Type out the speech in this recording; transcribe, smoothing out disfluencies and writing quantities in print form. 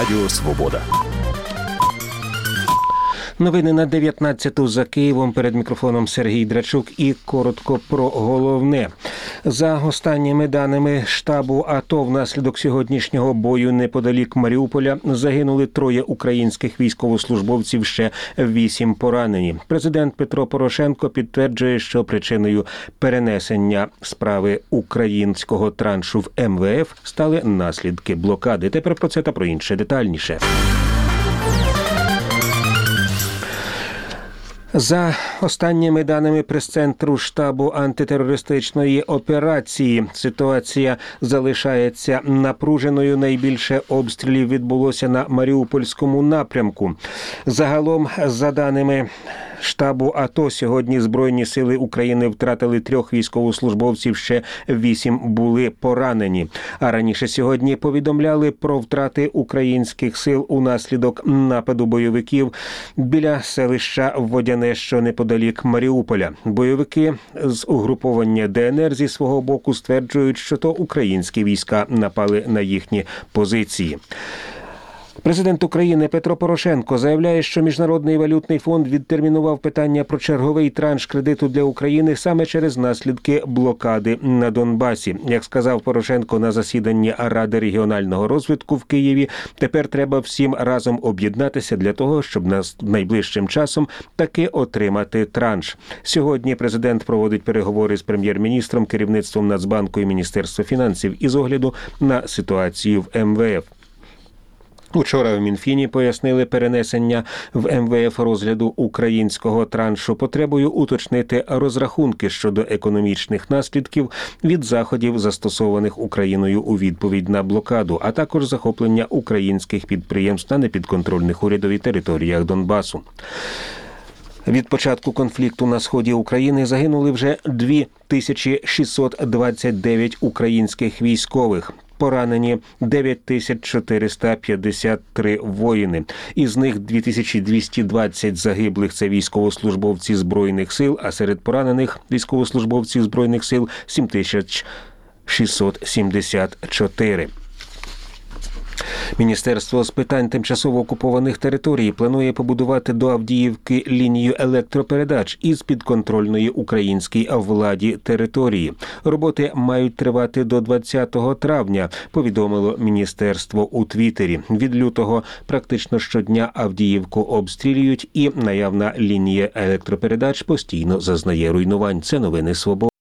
Радіо Свобода. Новини на 19-ту за Києвом. Перед мікрофоном Сергій Драчук і коротко про головне. За останніми даними штабу АТО, внаслідок сьогоднішнього бою неподалік Маріуполя загинули 3 українських військовослужбовців, ще 8 поранені. Президент Петро Порошенко підтверджує, що причиною перенесення справи українського траншу в МВФ стали наслідки блокади. Тепер про це та про інше детальніше. За останніми даними прес-центру штабу антитерористичної операції, ситуація залишається напруженою. Найбільше обстрілів відбулося на Маріупольському напрямку. Загалом, за даними штабу АТО, сьогодні Збройні сили України втратили 3 військовослужбовців, ще 8 були поранені. А раніше сьогодні повідомляли про втрати українських сил унаслідок нападу бойовиків біля селища Водяне, що неподалік Маріуполя. Бойовики з угруповання ДНР зі свого боку стверджують, що то українські війська напали на їхні позиції. Президент України Петро Порошенко заявляє, що Міжнародний валютний фонд відтермінував питання про черговий транш кредиту для України саме через наслідки блокади на Донбасі. Як сказав Порошенко на засіданні Ради регіонального розвитку в Києві, тепер треба всім разом об'єднатися для того, щоб найближчим часом таки отримати транш. Сьогодні президент проводить переговори з прем'єр-міністром, керівництвом Нацбанку і Міністерства фінансів із огляду на ситуацію в МВФ. Учора в Мінфіні пояснили перенесення в МВФ розгляду українського траншу потребою уточнити розрахунки щодо економічних наслідків від заходів, застосованих Україною у відповідь на блокаду, а також захоплення українських підприємств на непідконтрольних урядові територіях Донбасу. Від початку конфлікту на сході України загинули вже 2629 українських військових. Поранені 9453 воїни. Із них 2220 загиблих – це військовослужбовці Збройних сил, а серед поранених військовослужбовців Збройних сил 7674. Міністерство з питань тимчасово окупованих територій планує побудувати до Авдіївки лінію електропередач із підконтрольної українській владі території. Роботи мають тривати до 20 травня, повідомило міністерство у Твіттері. Від лютого практично щодня Авдіївку обстрілюють, і наявна лінія електропередач постійно зазнає руйнувань. Це новини «Свобода».